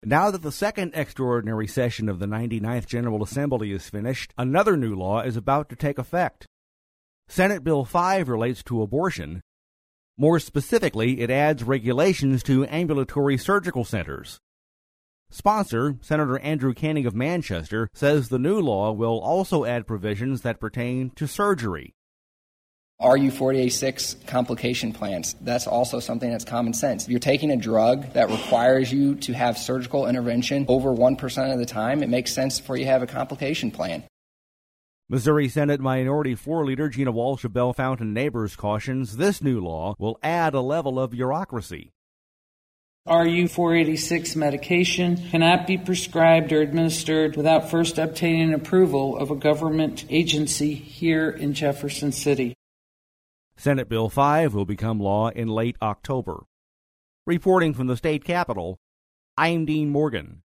Now that the second extraordinary session of the 99th General Assembly is finished, another new law is about to take effect. Senate Bill 5 relates to abortion. More specifically, it adds regulations to ambulatory surgical centers. Sponsor, Senator Andrew Canning of Manchester, says the new law will also add provisions that pertain to surgery. RU486 complication plans, that's also something that's common sense. If you're taking a drug that requires you to have surgical intervention over 1% of the time, it makes sense for you to have a complication plan. Missouri Senate Minority Floor Leader Gina Walsh of Bellefontaine Neighbors cautions this new law will add a level of bureaucracy. RU486 medication cannot be prescribed or administered without first obtaining approval of a government agency here in Jefferson City. Senate Bill 5 will become law in late October. Reporting from the state capitol, I'm Dean Morgan.